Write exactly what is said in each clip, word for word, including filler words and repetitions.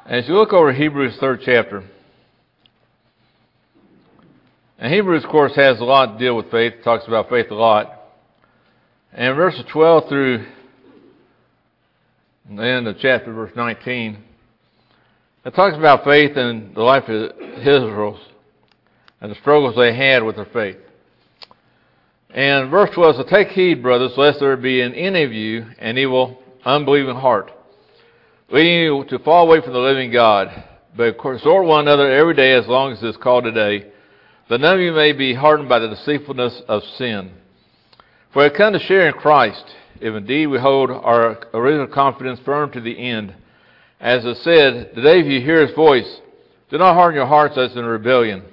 As you look over Hebrews third chapter, and Hebrews, of course, has a lot to deal with faith. It talks about faith a lot. And verses twelve through the end of chapter, verse nineteen, it talks about faith in the life of Israel and the struggles they had with their faith. And verse twelve says, "Take heed, brothers, lest there be in any of you an evil, unbelieving heart, leading you to fall away from the living God. But exhort one another every day as long as it is called today, that none of you may be hardened by the deceitfulness of sin. For we have come to share in Christ, if indeed we hold our original confidence firm to the end. As it said, today if you hear His voice, do not harden your hearts as in rebellion.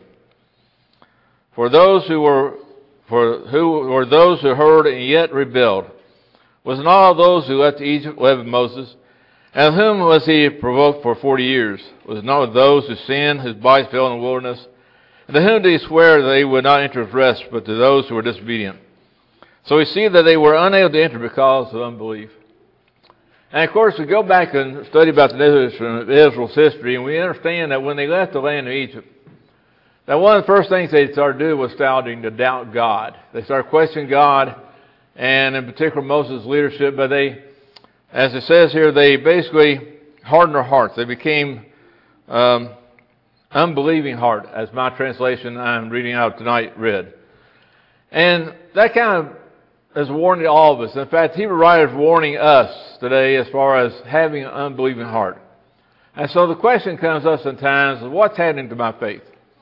For those who were for who were those who heard and yet rebelled, was not all those who left Egypt led with Moses? And of whom was he provoked for forty years? Was it not with those who sinned, whose bodies fell in the wilderness? And to whom did he swear that they would not enter his rest, but to those who were disobedient? So we see that they were unable to enter because of unbelief." And of course, we go back and study about the Israel's history, and we understand that when they left the land of Egypt, that one of the first things they started to do was starting to doubt God. They started questioning God, and in particular Moses' leadership, but they, as it says here, they basically hardened their hearts. They became um, unbelieving heart, as my translation I'm reading out tonight read. And that kind of is a warning to all of us. In fact, Hebrew writer is warning us today as far as having an unbelieving heart. And so the question comes to us sometimes, what's happening to my faith?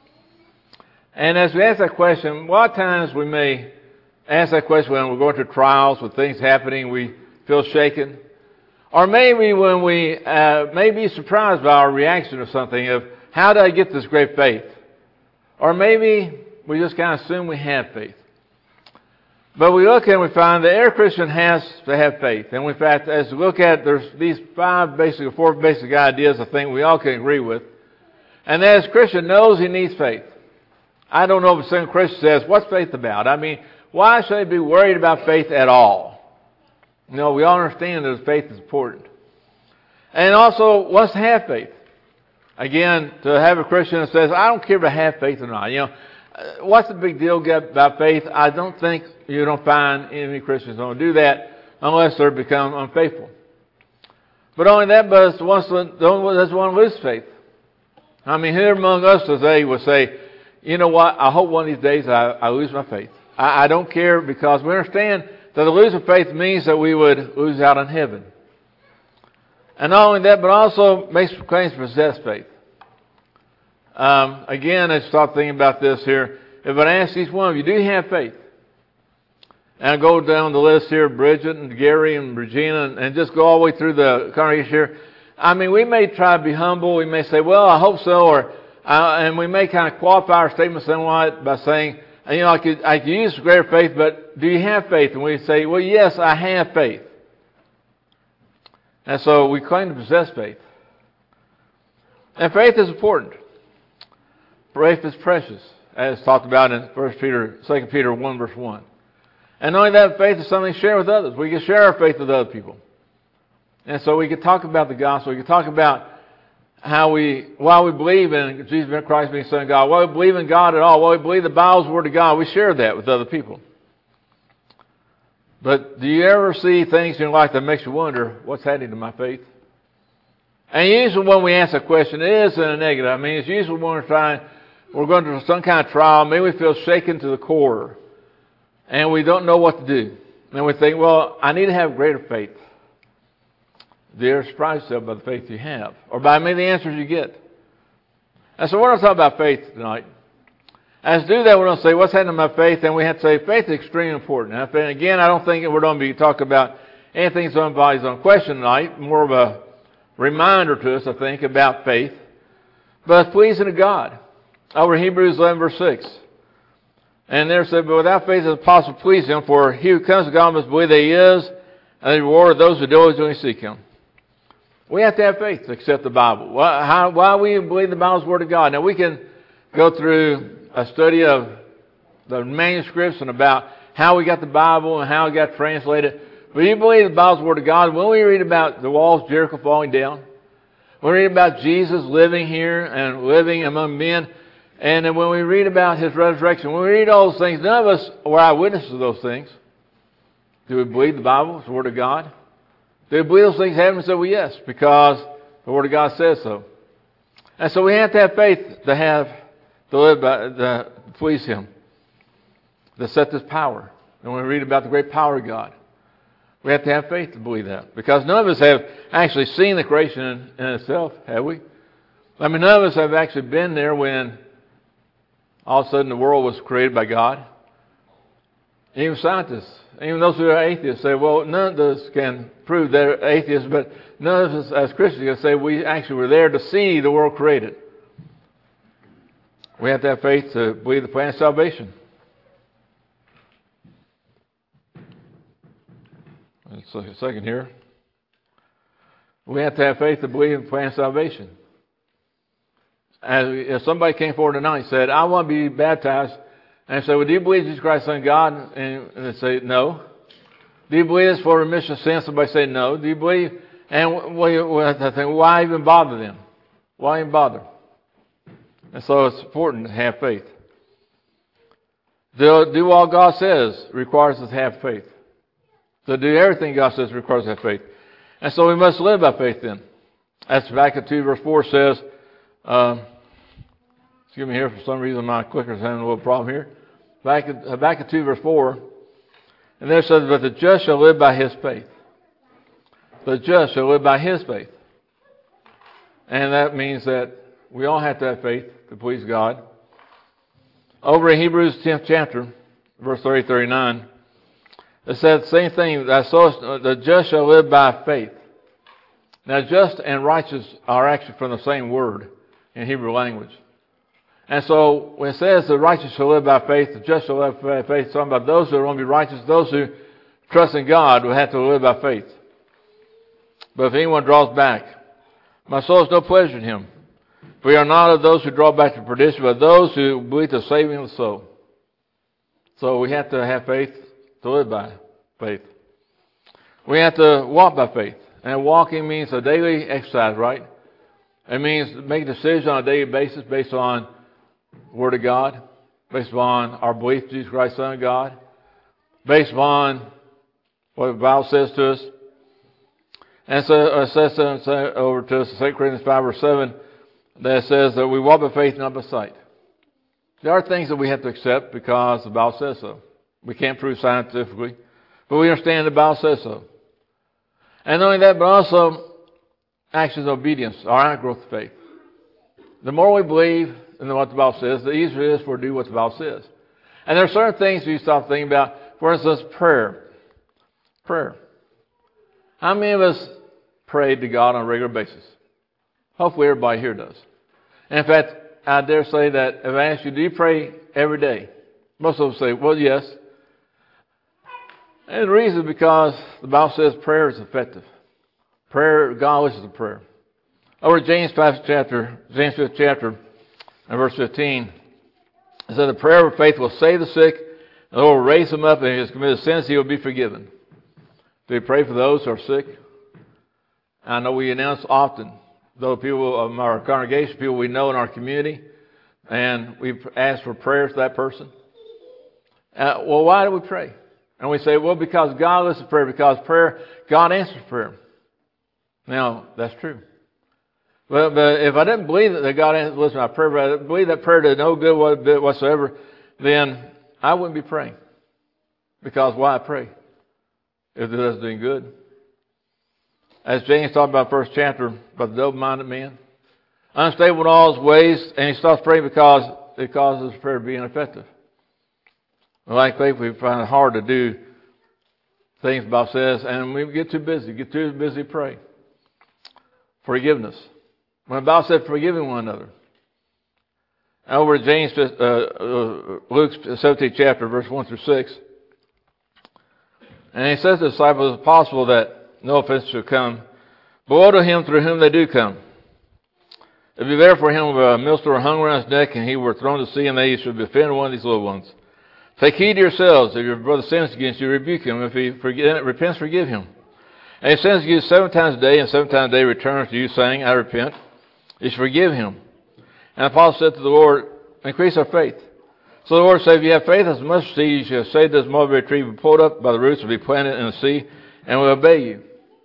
And as we ask that question, a lot of times we may ask that question when we're going through trials, with things happening, we feel shaken. Or maybe when we uh, may be surprised by our reaction to something of, how did I get this great faith? Or maybe we just kind of assume we have faith. But we look and we find that every Christian has to have faith. And in fact, as we look at, there's these five basic, four basic ideas I think we all can agree with. And that as a Christian knows he needs faith. I don't know if a single Christian says, what's faith about? I mean, why should I be worried about faith at all? You know, we all understand that faith is important. And also, what's to have faith? Again, to have a Christian that says, I don't care if I have faith or not. You know, what's the big deal about faith? I don't think you don't find any Christians don't do that unless they become unfaithful. But only that, but it's the ones that doesn't want to lose faith. I mean, here among us today would say, you know what, I hope one of these days I, I lose my faith. I, I don't care, because we understand that the losing faith means that we would lose out on heaven. And not only that, but also makes claims to possess faith. Um, again, I start thinking about this here. If I ask each one of you, do you have faith? And I go down the list here, Bridget and Gary and Regina, and, and just go all the way through the congregation here. I mean, we may try to be humble. We may say, well, I hope so, or uh, and we may kind of qualify our statement somewhat by saying, you know, I could, I could use greater faith, but do you have faith? And we say, well, yes, I have faith. And so we claim to possess faith. And faith is important. Faith is precious, as talked about in First Peter, Second Peter one, verse one. And not only that, faith is something to share with others. We can share our faith with other people. And so we can talk about the gospel. We can talk about how we, why we believe in Jesus Christ being Son of God, why we believe in God at all, why we believe the Bible's Word of God. We share that with other people. But do you ever see things in your life that makes you wonder, what's happening to my faith? And usually when we ask a question, it is in a negative. I mean, it's usually when we're trying, we're going through some kind of trial. Maybe we feel shaken to the core. And we don't know what to do. And we think, well, I need to have greater faith. Do you ever surprise yourself by the faith you have? Or by maybe the answers you get? And so we're going to talk about faith tonight. As to do that, we're going to say, what's happening to my faith? And we have to say, faith is extremely important. And again, I don't think we're going to be talking about anything that's on body's on question tonight. More of a reminder to us, I think, about faith. But it's pleasing to God. Over Hebrews eleven, verse six. And there said, but without faith it is impossible to please Him, for he who comes to God must believe that He is, and the reward of those who diligently seek Him. We have to have faith to accept the Bible. Why, how, why we believe the Bible's Word of God? Now we can go through a study of the manuscripts and about how we got the Bible and how it got translated. But you believe the Bible's Word of God. When we read about the walls of Jericho falling down, We read about Jesus living here and living among men. And then when we read about His resurrection, when we read all those things, none of us were eyewitnesses of those things. Do we believe the Bible? It's the Word of God? Do we believe those things happen? So we yes, because the Word of God says so. And so we have to have faith to have, to live by, to please Him. To set this power. And when we read about the great power of God, we have to have faith to believe that. Because none of us have actually seen the creation in, in itself, have we? I mean, none of us have actually been there when all of a sudden the world was created by God. Even scientists, even those who are atheists say, well, none of us can prove they're atheists, but none of us as Christians can say we actually were there to see the world created. We have to have faith to believe the plan of salvation. Let's look a second here. We have to have faith to believe in the plan of salvation. As if somebody came forward tonight and said, I want to be baptized, and I said, well, do you believe Jesus Christ is the Son of God? And they say, no. Do you believe it's for remission of sin? Somebody say, no. Do you believe? And we, we have to think, why even bother them? Why even bother? And so it's important to have faith. To do all God says requires us to have faith. To do everything God says requires us to have faith. And so we must live by faith then. As Habakkuk two verse four says, um, excuse me here, for some reason my clicker's having a little problem here. Habakkuk, Habakkuk two verse four, and there it says, but the just shall live by his faith. The just shall live by his faith. And that means that we all have to have faith to please God. Over in Hebrews tenth chapter, verse thirty to thirty-nine, it says the same thing. The just shall live by faith. Now, just and righteous are actually from the same word in Hebrew language. And so, when it says the righteous shall live by faith, the just shall live by faith, it's talking about those who are going to be righteous, those who trust in God will have to live by faith. But if anyone draws back, my soul has no pleasure in him. We are not of those who draw back to perdition, but those who believe the saving of the soul. So we have to have faith to live by faith. We have to walk by faith. And walking means a daily exercise, right? It means make decisions on a daily basis based on the Word of God, based on our belief in Jesus Christ, Son of God, based on what the Bible says to us. And so it says over to us in Second Corinthians five verse seven that says that we walk by faith, not by sight. There are things that we have to accept because the Bible says so. We can't prove scientifically, but we understand the Bible says so. And not only that, but also actions of obedience, our outgrowth of faith. The more we believe in what the Bible says, the easier it is for us to do what the Bible says. And there are certain things you stop thinking about. For instance, prayer. Prayer. How many of us pray to God on a regular basis? Hopefully everybody here does. And in fact, I dare say that if I ask you, do you pray every day? Most of us say, well, yes. And the reason is because the Bible says prayer is effective. Prayer, God listens to prayer. Over James fifth chapter, James fifth chapter, and verse fifteen, it says, the prayer of faith will save the sick, and the Lord will raise him up, and if he has committed sins, he will be forgiven. Do we pray for those who are sick? I know we announce often, though people of our congregation, people we know in our community, and we ask for prayers for that person. Uh, well, why do we pray? And we say, well, because God listens to prayer, because prayer, God answers prayer. Now, that's true. But, but if I didn't believe that God listens to my prayer, but I didn't believe that prayer did no good whatsoever, then I wouldn't be praying. Because why pray if it doesn't do good? As James talked about in the first chapter, about the double-minded man, unstable in all his ways, and he stops praying because it causes his prayer to be ineffective. Like faith, we find it hard to do things the Bible says, and we get too busy, get too busy to pray. Forgiveness. When the Bible said forgiving one another. Over in James, uh, uh, Luke seventeenth chapter, verse one through six. And he says to the disciples, it's possible that no offense should come, but woe to him through whom they do come. It would be better for him if a millstone hung around his neck and he were thrown to sea, and they should befriend one of these little ones. Take heed to yourselves. If your brother sins against you, rebuke him. If he forget, repents, forgive him. And if he sins against you seven times a day, and seven times a day returns to you, saying, I repent, you should forgive him. And the apostle said to the Lord, increase our faith. So the Lord said, if you have faith as a mustard seed, you shall say to this mulberry tree, be pulled up by the roots and be planted in the sea, and will obey you.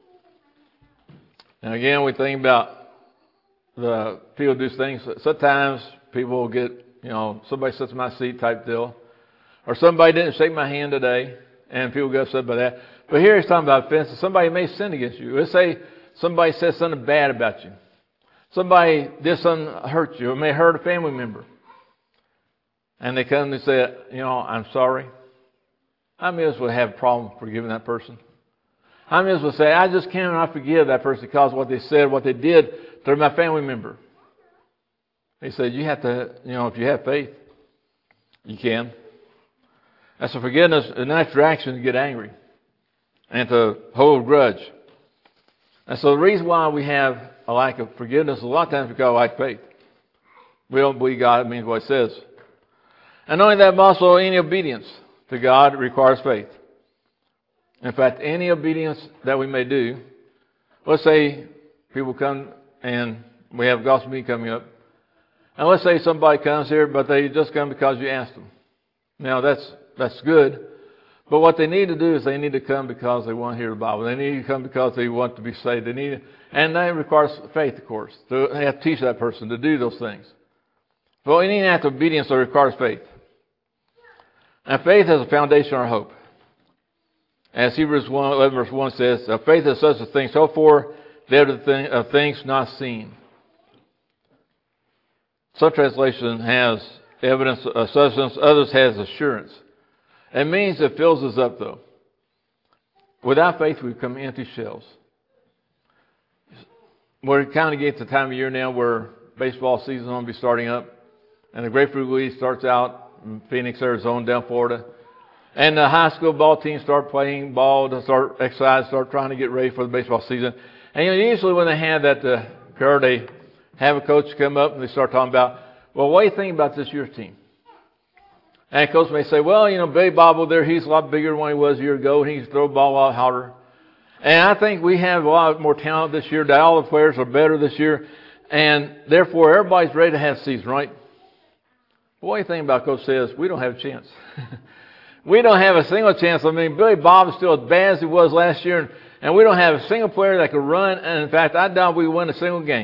And again, we think about the people do things. Sometimes people will get, you know, somebody sits in my seat type deal. Or somebody didn't shake my hand today, and people get upset by that. But here he's talking about offenses. Somebody may sin against you. Let's say somebody says something bad about you. Somebody did something hurt you, or may hurt a family member. And they come and say, you know, I'm sorry. I may as well have a problem forgiving that person. I may as well say, I just cannot forgive that person because of what they said, what they did to my family member. He said, you have to, you know, if you have faith, you can. That's a forgiveness, a natural reaction to get angry and to hold a grudge. And so the reason why we have a lack of forgiveness, a lot of times because we lack faith. We don't believe God means what it says. And not only that, but also any obedience to God requires faith. In fact, any obedience that we may do, let's say people come and we have gospel meeting coming up, and let's say somebody comes here, but they just come because you asked them. Now that's that's good, but what they need to do is they need to come because they want to hear the Bible. They need to come because they want to be saved. They need, and that requires faith, of course. So they have to teach that person to do those things. But any act of obedience that requires faith. And faith is a foundation of our hope. As Hebrews one, eleven verse one says, faith is such a thing, so for the evidence of things not seen. Some translation has evidence of substance, others has assurance. It means it fills us up, though. Without faith, we become empty shells. We're kind of getting to the time of year now where baseball season is going to be starting up, and the Grapefruit League starts out in Phoenix, Arizona, down Florida. And the high school ball teams start playing ball, to start exercise, start trying to get ready for the baseball season. And you know, usually when they have that uh, occur, they have a coach come up and they start talking about, well, what do you think about this year's team? And the coach may say, well, you know, Billy Bob there, he's a lot bigger than what he was a year ago, and he can throw the ball a lot harder. And I think we have a lot more talent this year, that all the players are better this year, and therefore everybody's ready to have a season, right? But what do you think about Coach says? We don't have a chance. We don't have a single chance. I mean, Billy Bob is still as bad as he was last year, and, and we don't have a single player that can run. And in fact, I doubt we win a single game.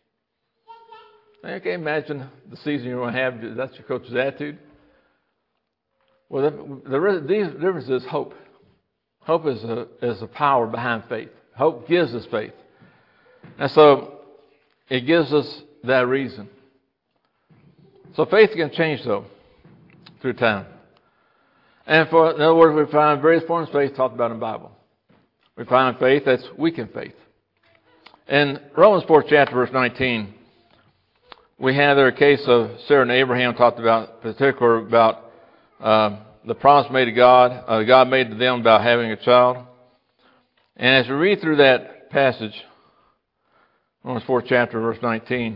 I can't imagine the season you're going to have. That's your coach's attitude. Well, the, the, the difference is hope. Hope is a, is a power behind faith. Hope gives us faith. And so it gives us that reason. So faith can change, though, through time. And for, in other words, we find various forms of faith talked about in the Bible. We find faith that's weakened faith. In Romans fourth chapter, verse nineteen, we have there a case of Sarah and Abraham talked about, particularly about uh, the promise made to God, uh, God made to them about having a child. And as we read through that passage, Romans fourth chapter, verse nineteen,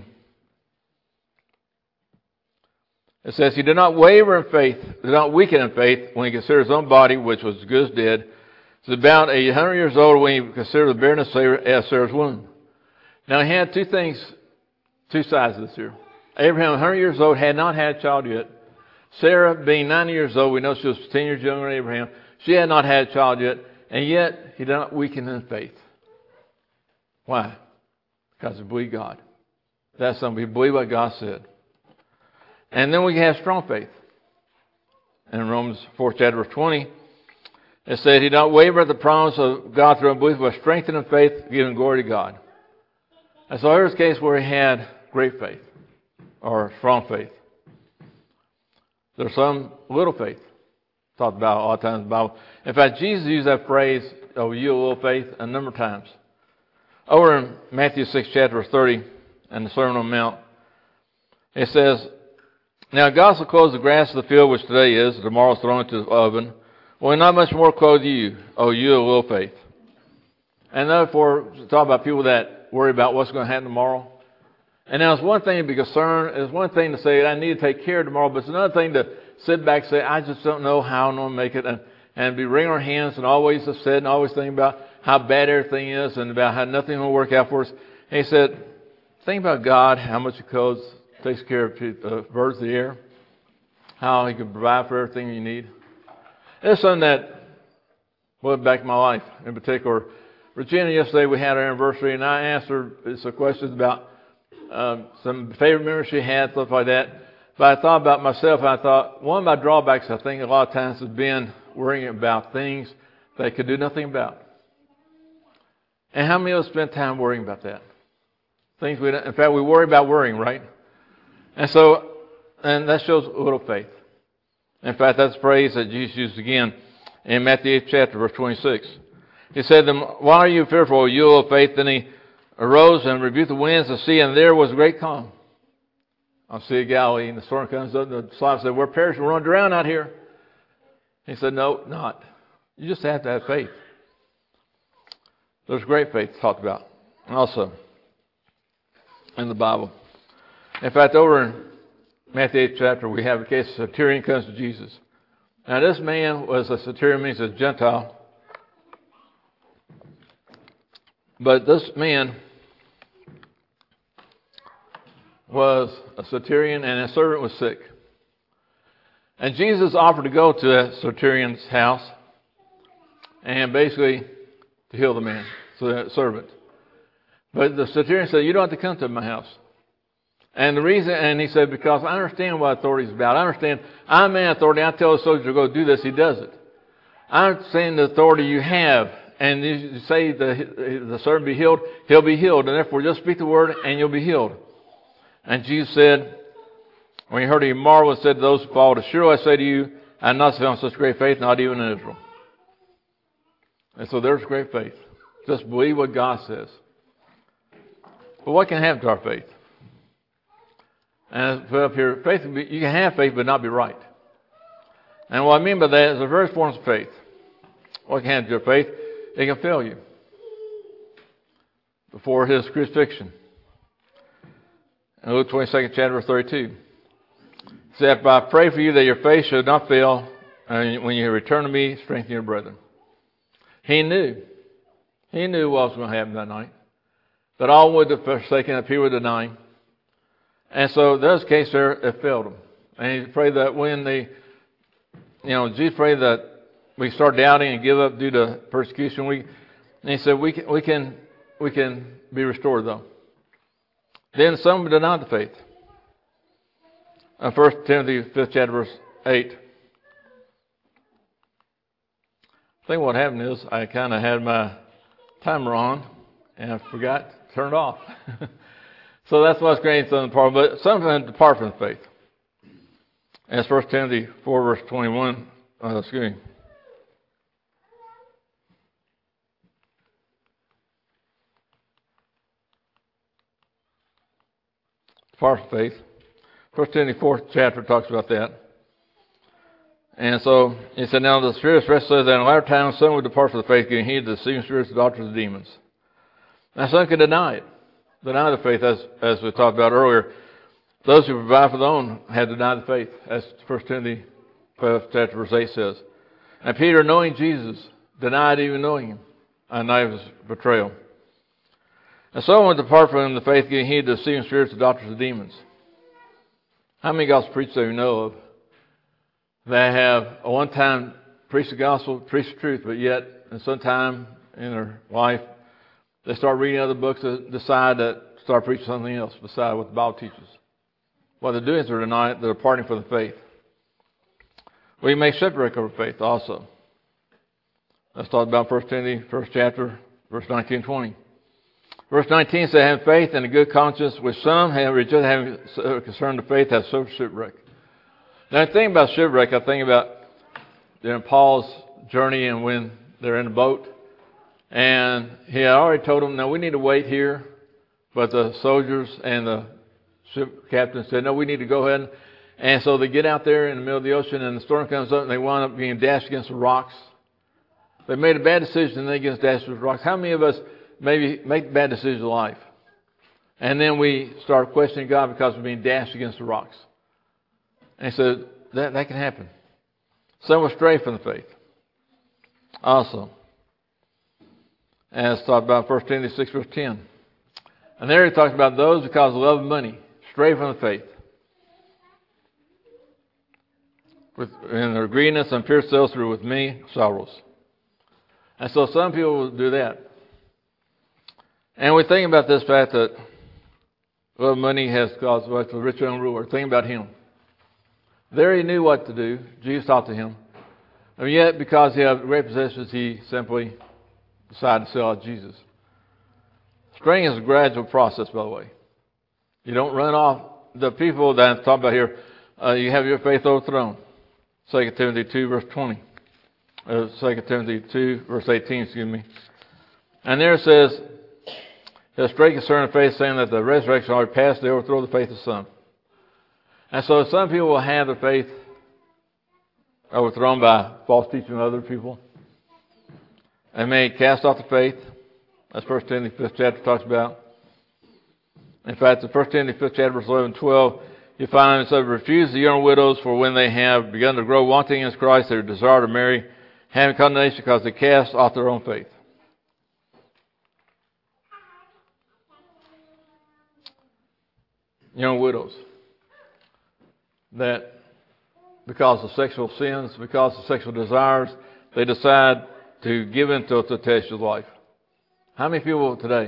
it says, he did not waver in faith, did not weaken in faith when he considered his own body, which was as good as dead. He was about a hundred years old when he considered the barrenness of Sarah's womb. Now he had two things, two sides of this here. Abraham, one hundred years old, had not had a child yet. Sarah, being ninety years old, we know she was ten years younger than Abraham. She had not had a child yet, and yet he did not weaken in faith. Why? Because he believed God. That's something. He believed what God said. And then we have strong faith. In Romans fourth chapter, verse twenty, it said, he did not waver at the promise of God through unbelief, but strengthened in faith, giving glory to God. And so here's a case where he had great faith, or strong faith. There's some little faith talked about a lot of times in the Bible. In fact, Jesus used that phrase, oh, you a little faith, a number of times. Over in Matthew six chapter, verse thirty, and the Sermon on the Mount, it says, now God shall clothe the grass of the field, which today is, tomorrow is thrown into the oven. Will he not much more clothe you, O you of little faith? And therefore, to talk about people that worry about what's going to happen tomorrow. And now it's one thing to be concerned. It's one thing to say, I need to take care of tomorrow. But it's another thing to sit back and say, I just don't know how I'm going to make it. And, and be wringing our hands and always upset and always thinking about how bad everything is and about how nothing will work out for us. And he said, think about God, how much He codes, takes care of the birds of the air, how He can provide for everything you need. It's something that went back in my life in particular. Regina, yesterday we had our anniversary, and I asked her some questions about um, some favorite memories she had, stuff like that. But I thought about myself, and I thought, one of my drawbacks, I think, a lot of times has been worrying about things that I could do nothing about. And how many of us spend time worrying about that? Things we don't, in fact, we worry about worrying, right? And so, and that shows a little faith. In fact, that's a phrase that Jesus used again in Matthew eighth chapter, verse twenty-six. He said, why are you fearful, you of faith? Then He arose and rebuked the winds and the sea, and there was a great calm on the Sea of Galilee. And the storm comes up, and the disciples said, we're perishing, we're going to drown out here. He said, no, not. You just have to have faith. There's great faith talked about also in the Bible. In fact, over in Matthew eighth chapter, we have a case of a centurion comes to Jesus. Now, this man was a centurion, means a Gentile. But this man was a centurion, and his servant was sick. And Jesus offered to go to that centurion's house and basically to heal the man, so that servant. But the centurion said, you don't have to come to my house. And the reason, and he said, because I understand what authority is about. I understand I'm in authority. I tell the soldier to go do this, he does it. I understand the authority you have. And you say the, the servant be healed, he'll be healed. And therefore, just speak the word and you'll be healed. And Jesus said, when he heard it, he marveled and said to those who followed, surely I say to you, I have not found such great faith, not even in Israel. And so there's great faith. Just believe what God says. But what can happen to our faith? And put up here, faith, you can have faith but not be right. And what I mean by that is the various forms of faith. What can happen to your faith? It can fail you before His crucifixion. In Luke twenty-second chapter, verse thirty-two. It said, but I pray for you that your faith should not fail, and when you return to me, strengthen your brethren. He knew. He knew what was going to happen that night. That all would have forsaken, that people would deny Him. And so, in this case there, it failed him. And he prayed that when they, you know, Jesus prayed that we start doubting and give up due to persecution. We, and he said, we can, we can, we can be restored though. Then some denied the faith. In First Timothy fifth chapter, verse eight. I think what happened is I kind of had my timer on and I forgot to turn it off. So that's what's great on the part. But some of them depart from the faith. And it's First Timothy four, verse twenty-one. Uh, excuse me. Depart from faith. First Timothy fourth chapter talks about that. And so he said, now the Spirit expressed says that in latter times some would depart from the faith, giving heed to the deceiving spirits, the doctrines of demons. Now some can deny it. Deny the faith, as as we talked about earlier. Those who provide for their own had denied the faith, as First Timothy five chapter verse eight says. And Peter, knowing Jesus, denied even knowing Him, and night of His betrayal. And some would depart from Him the faith, giving heed to the deceiving spirits, the doctrines of demons. How many gospel preachers do you know of that have at one time preached the gospel, preached the truth, but yet in some time in their life they start reading other books and decide that start preaching something else beside what the Bible teaches? What they're doing is they're denying, they're departing from the faith. We make shipwreck of our faith also. Let's talk about First Timothy, first chapter, verse nineteen and twenty. Verse nineteen says, have faith and a good conscience, which some have rejected, having concern to faith, have suffered shipwreck. Now, I think about shipwreck, I think about during Paul's journey and when they're in the boat. And he had already told them, no, we need to wait here. But the soldiers and the ship captain said, no, we need to go ahead. And so they get out there in the middle of the ocean and the storm comes up and they wind up being dashed against the rocks. They made a bad decision and they get dashed against the rocks. How many of us maybe make bad decisions in life? And then we start questioning God because we're being dashed against the rocks. And he said, that, that can happen. Some will stray from the faith. Also. as talked about in First Timothy six, verse ten. And there he talks about those because of love of money, stray from the faith, with, in their greediness and fierce zealous through with many sorrows. And so some people will do that. And we think about this fact that love of money has caused like the rich young ruler. Think about him. There he knew what to do. Jesus taught to him. And yet, because he had great possessions, he simply decided to sell out Jesus. Straying is a gradual process, by the way. You don't run off. The people that I'm talking about here, uh, you have your faith overthrown. Second Timothy two, verse twenty. Uh, Second Timothy two, verse eighteen, excuse me. And there it says, "He'll stray concerning faith, saying that the resurrection already passed, they overthrow the faith of some." And so some people will have their faith overthrown by false teaching of other people. They may cast off the faith. That's First Timothy fifth chapter talks about. In fact, in First Timothy fifth chapter, verse eleven and twelve, you find it says, "Refuse the young widows, for when they have begun to grow wanting against Christ, they desire to marry, having condemnation because they cast off their own faith." Young widows that because of sexual sins, because of sexual desires, they decide to give into a temptation of life. How many people today,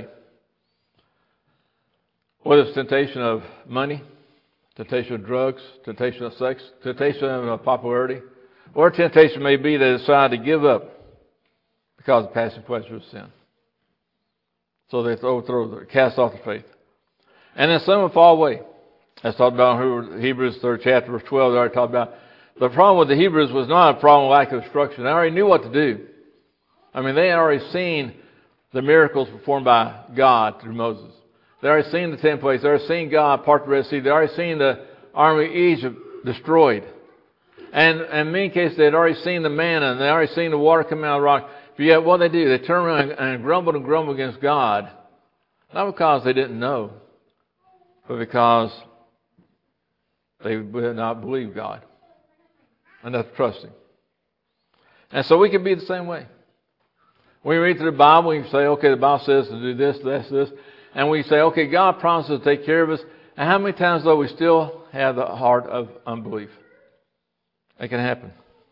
whether it's temptation of money, temptation of drugs, temptation of sex, temptation of popularity, or temptation may be they decide to give up because of passive pleasure of sin. So they overthrow, cast off the faith. And then some will fall away. That's talked about in Hebrews third chapter, verse twelve. They already talked about the problem with the Hebrews was not a problem of lack of instruction. They already knew what to do. I mean, they had already seen the miracles performed by God through Moses. They already seen the ten plagues. They already seen God part the Red Sea. They already seen the army of Egypt destroyed. And, and in many cases, they had already seen the manna, and they already seen the water come out of the rock. But yet, what they do, they turn around and grumble and grumble against God. Not because they didn't know, but because they did not believe God. And that's trusting. And so we can be the same way. When we read through the Bible, we can say, okay, the Bible says to do this, this, this. And we say, okay, God promises to take care of us. And how many times, though, we still have the heart of unbelief? It can happen.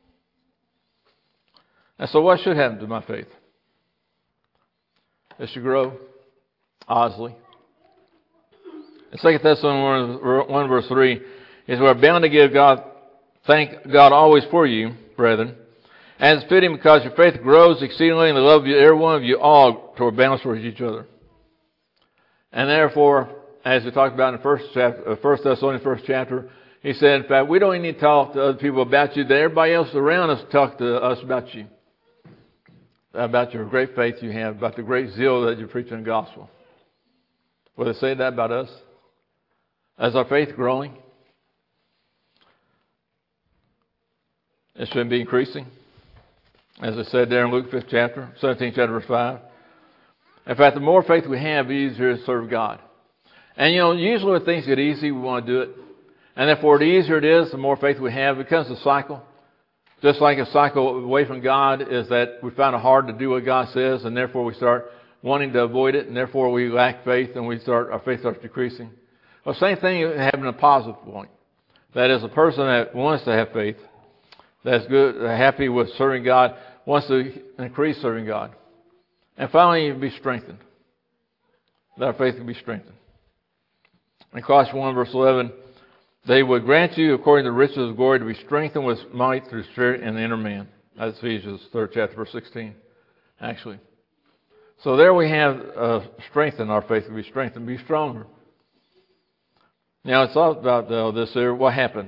And so what should happen to my faith? It should grow, honestly. In Second Thessalonians one, verse three, is we're bound to give God, thank God always for you, brethren, and it's fitting because your faith grows exceedingly in the love of you, every one of you all toward balance towards each other. And therefore, as we talked about in the first chapter, First Thessalonians first chapter, he said, in fact, we don't even need to talk to other people about you. That everybody else around us talk to us about you, about your great faith you have, about the great zeal that you're preaching the gospel. Will they say that about us? Is our faith growing? It should be increasing. As I said there in Luke fifth chapter, seventeenth chapter, verse five. In fact, the more faith we have, the easier it is to serve God. And you know, usually when things get easy, we want to do it. And therefore, the easier it is, the more faith we have. It becomes a cycle. Just like a cycle away from God is that we find it hard to do what God says, and therefore we start wanting to avoid it, and therefore we lack faith, and we start our faith starts decreasing. Well, same thing happening a positive point. That is, a person that wants to have faith, that's good, happy with serving God, wants to increase serving God. And finally, be strengthened. That our faith can be strengthened. In Colossians one, verse eleven, they would grant you, according to the riches of glory, to be strengthened with might through the Spirit in the inner man. That's Ephesians third chapter, verse sixteen, actually. So there we have uh, strengthened our faith to be strengthened, be stronger. Now, it's all about uh, this here. What happens?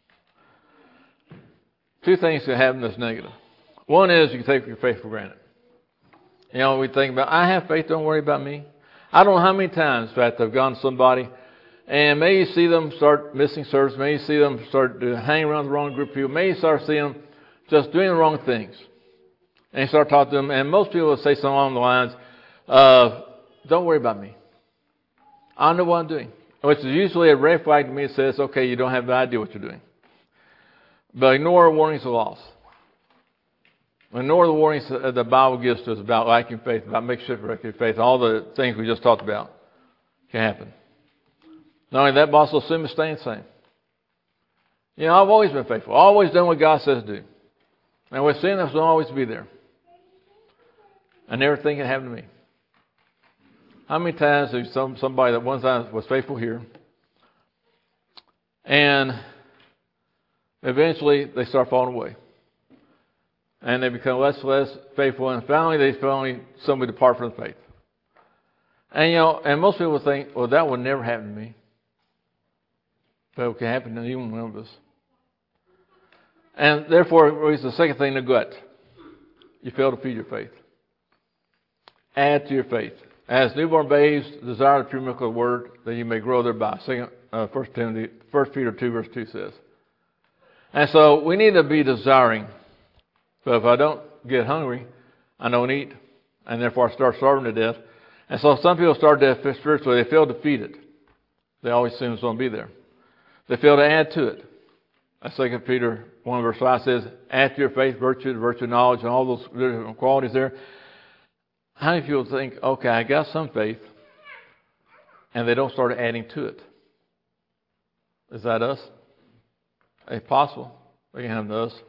Two things can happen that's negative. One is you can take your faith for granted. You know, we think about, I have faith, don't worry about me. I don't know how many times, in fact, I've gone to somebody, and maybe you see them start missing service, maybe you see them start to hang around the wrong group of people, maybe you start seeing them just doing the wrong things. And you start talking to them, and most people will say something along the lines, uh, don't worry about me. I know what I'm doing. Which is usually a red flag to me that says, okay, you don't have an idea what you're doing. But ignore warnings of loss. And nor the warnings that the Bible gives to us about lacking faith, about makeshift faith, all the things we just talked about can happen. Not only that, but also sin is staying the same. You know, I've always been faithful. I've always done what God says to do. And with sin, that's going to always be there. And everything can happen to me. How many times have some somebody that one time was faithful here, and eventually they start falling away, and they become less and less faithful, and finally they finally somebody depart from the faith. And you know, and most people think, well, that would never happen to me, but it can happen to even one of us. And therefore, it's the second thing, neglect. You fail to feed your faith. Add to your faith. As newborn babes, desire the pure milk of the word, that you may grow thereby. Second, uh, First Timothy, First Peter two, verse two says. And so we need to be desiring. But if I don't get hungry, I don't eat, and therefore I start starving to death. And so some people start death spiritually. They fail to feed it. They always assume it's going to be there. They fail to add to it. As Second Peter one, verse five says, add to your faith virtue, the virtue of knowledge, and all those different qualities there. How many people think, okay, I got some faith, and they don't start adding to it? Is that us? If possible, they can happen to us.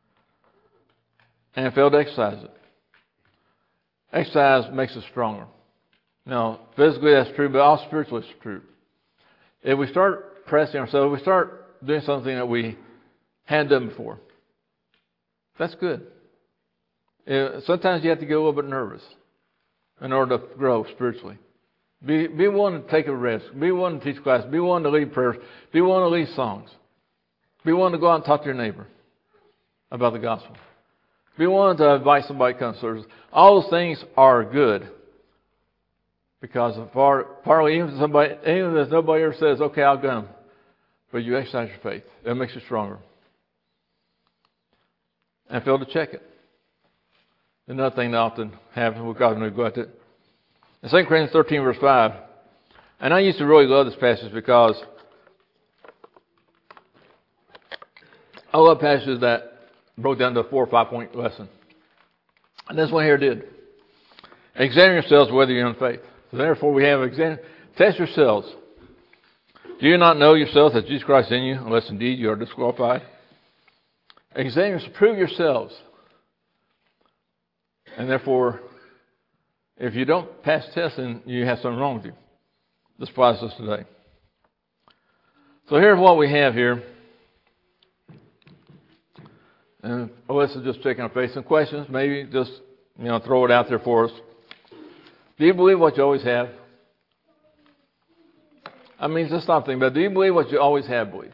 And fail to exercise it. Exercise makes us stronger. Now, physically that's true, but also spiritually it's true. If we start pressing ourselves, if we start doing something that we hadn't done before, that's good. Sometimes you have to get a little bit nervous in order to grow spiritually. Be, be willing to take a risk. Be willing to teach class. Be willing to lead prayers. Be willing to lead songs. Be willing to go out and talk to your neighbor about the gospel. Be willing to invite somebody to come to service. All those things are good. Because of part, partly, even if somebody, even if nobody ever says, okay, I'll come, but you exercise your faith. It makes you stronger. And fail to check it. Another thing that often happens, we've got to neglect it. In Second Corinthians thirteen, verse five, and I used to really love this passage because I love passages that broke down to a four or five point lesson. And this one here did. Examine yourselves whether you're in faith. So therefore we have examine, test yourselves. Do you not know yourselves that Jesus Christ is in you, unless indeed you are disqualified? Examine yourselves, prove yourselves. And therefore, if you don't pass the test, then you have something wrong with you. This applies to us today. So here's what we have here. And Alyssa just checking our face. Some questions, maybe just you know throw it out there for us. Do you believe what you always have? I mean, just stop thinking about it. Do you believe what you always have believed?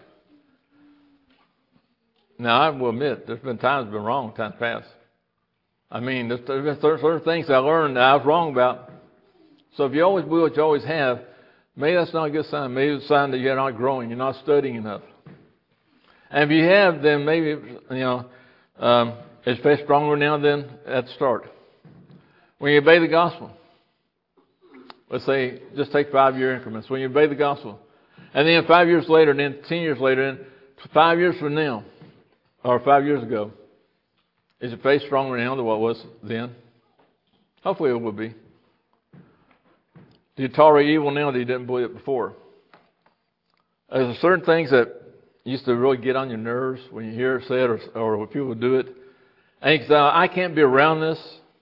Now, I will admit, there's been times I've been wrong, times past. I mean, there's been certain things I learned that I was wrong about. So if you always believe what you always have, maybe that's not a good sign. Maybe it's a sign that you're not growing, you're not studying enough. And if you have, then maybe, you know, um, is faith stronger now than at the start? When you obey the gospel, let's say, just take five-year increments. When you obey the gospel, and then five years later, and then ten years later, and five years from now, or five years ago, is your faith stronger now than what it was then? Hopefully it will be. Do you tolerate evil now that you didn't believe it before? Are there certain things that used to really get on your nerves when you hear it said or, or when people do it? And you say, I can't be around this.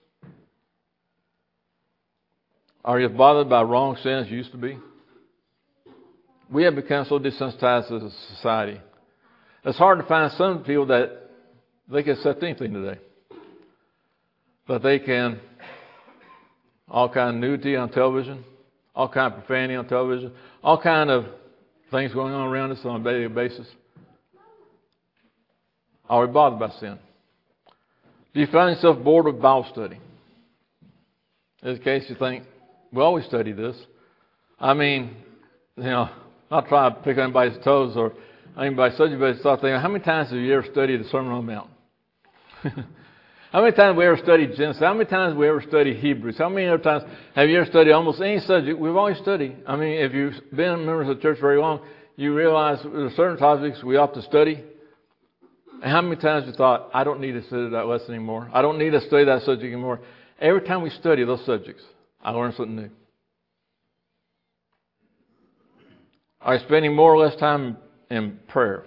Are you bothered by wrong sin as you used to be? We have become so desensitized as a society. It's hard to find some people that they can accept anything today. But they can, all kind of nudity on television, all kind of profanity on television, all kind of things going on around us on a daily basis. Are we bothered by sin? Do you find yourself bored with Bible study? In this case, you think, we always study this. I mean, you know, not trying to pick on anybody's toes or anybody's subject, but start thinking, how many times have you ever studied the Sermon on the Mount? How many times have we ever studied Genesis? How many times have we ever studied Hebrews? How many other times have you ever studied almost any subject? We've always studied. I mean, if you've been members of the church very long, you realize there are certain topics we ought to study. And how many times you thought, I don't need to study that lesson anymore. I don't need to study that subject anymore. Every time we study those subjects, I learn something new. Are you spending more or less time in prayer?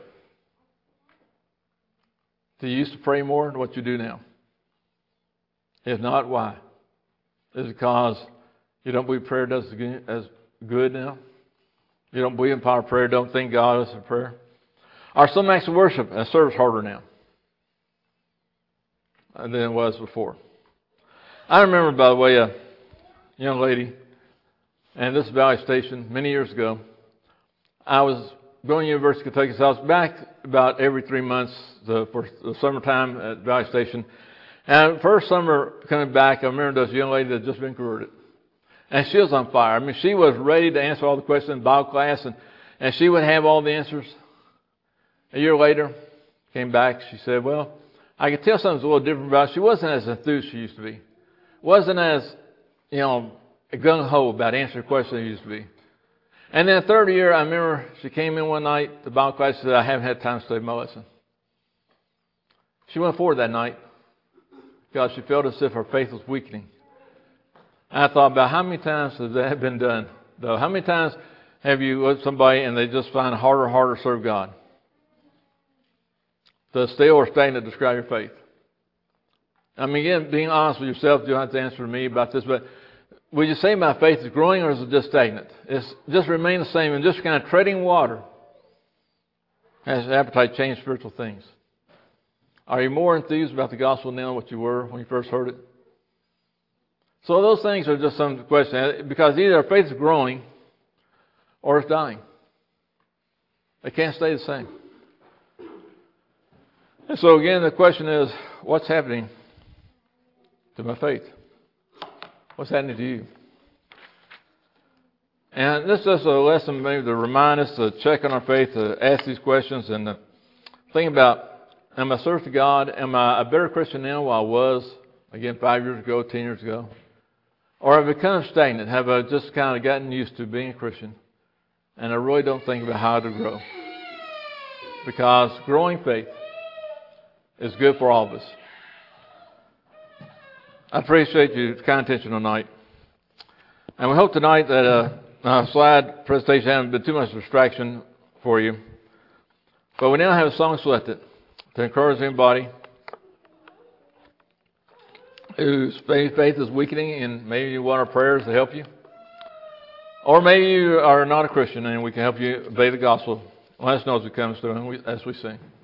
Do you used to pray more than what you do now? If not, why? Is it because you don't believe prayer does as good now? You don't believe in power of prayer, don't think God is in prayer? Are some acts of worship and service harder now than it was before? I remember, by the way, a young lady, and this is Valley Station, many years ago. I was going to University of Kentucky, so I was back about every three months the, for the summertime at Valley Station. And first summer coming back, I remember this young lady that had just been converted. And she was on fire. I mean, she was ready to answer all the questions in Bible class, and, and she would have all the answers. A year later, came back, she said, well, I could tell something's a little different about her. She wasn't as enthused as she used to be. Wasn't as, you know, gung-ho about answering questions as she used to be. And then the third year, I remember she came in one night to Bible class and said, I haven't had time to study my lesson. She went forward that night because she felt as if her faith was weakening. And I thought about how many times has that been done, though? How many times have you looked at somebody and they just find it harder and harder to serve God? To still or stagnant to describe your faith. I mean, again, being honest with yourself, you don't have to answer me about this, but would you say my faith is growing or is it just stagnant? It's just remain the same and just kind of treading water as appetite change spiritual things. Are you more enthused about the gospel now than what you were when you first heard it? So those things are just some questions, because either our faith is growing or it's dying. They can't stay the same. And so again, the question is, what's happening to my faith? What's happening to you? And this is just a lesson maybe to remind us to check on our faith, to ask these questions, and to think about, am I serving to God? Am I a better Christian now than I was, again, five years ago, ten years ago? Or have I become stagnant? Have I just kind of gotten used to being a Christian? And I really don't think about how to grow. Because growing faith is good for all of us. I appreciate your kind attention tonight. And we hope tonight that uh, our slide presentation hasn't been too much distraction for you. But we now have a song selected to encourage anybody whose faith is weakening, and maybe you want our prayers to help you. Or maybe you are not a Christian and we can help you obey the gospel. Let us know as it comes through and we, as we sing.